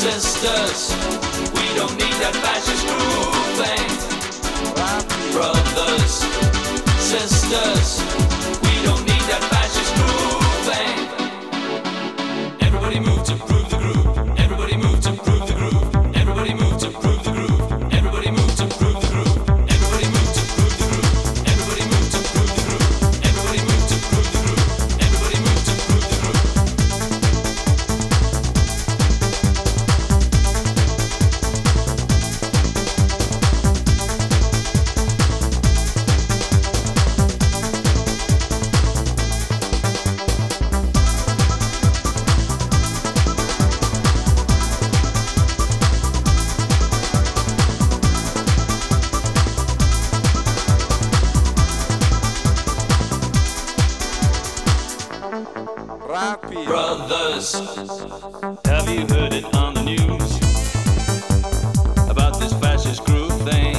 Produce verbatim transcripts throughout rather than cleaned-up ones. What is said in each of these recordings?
sisters, we don't need that fascist groove thing. Brothers, sisters, we don't need that fascist groove thing. Everybody move to prove the groove. Everybody move to prove the groove. Everybody move to prove the groove. Everybody move to prove the groove. Everybody move to prove the groove. Everybody move to prove the groove. Everybody move to prove the groove. Everybody move to prove the groove. Brothers, have you heard it on the news about this fascist group thing?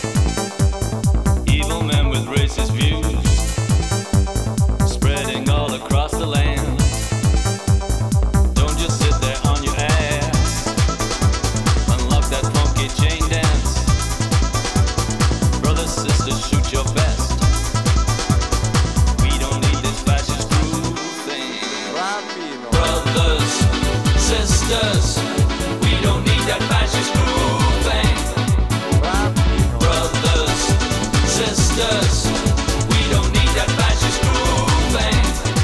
Evil men with racist views spreading all across the land. Don't just sit there on your ass. Unlock that funky chain dance. Brothers, sisters, shoot your best. We don't need this fascist group thing. Brothers, sisters, we don't need that fascist groove thing. Brothers, sisters, we don't need that fascist groove thing.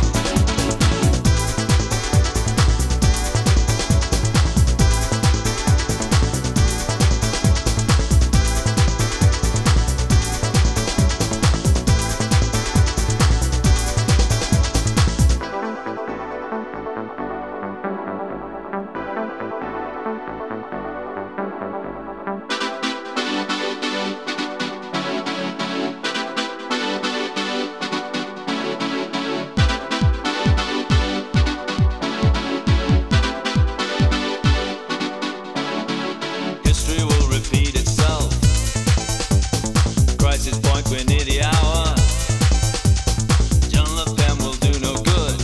History will repeat itself. Crisis point, we're near the hour. John Le Pen will do no good.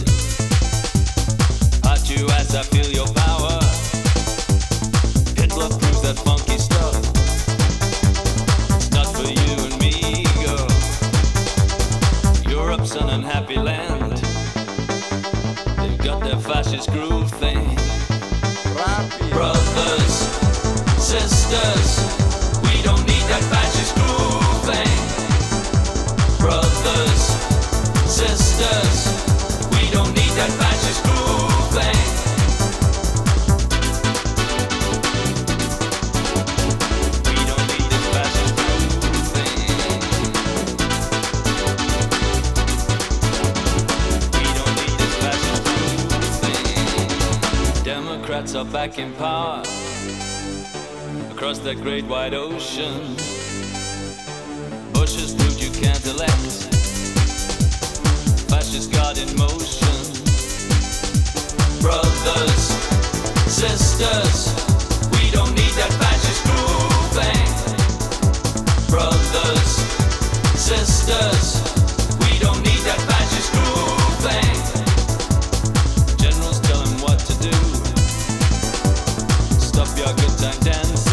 Hot you as I feel your power. Hitler proves that funky stuff. It's not for you and me, girl. Europe's an unhappy land. They've got their fascist groove thing. Brothers, sisters, we don't need that fascist groove thing. Brothers, sisters, we don't need that fascist groove thing. We don't need this fascist groove thing. We don't need this fascist groove thing. Democrats are back in power. Across that great wide ocean, Bush has proved you can't elect. Fascist God in motion. Brothers, sisters, we don't need that fascist groove thing. Brothers, sisters, we don't need that fascist groove thing. Generals tell him what to do. Stop your good time dance.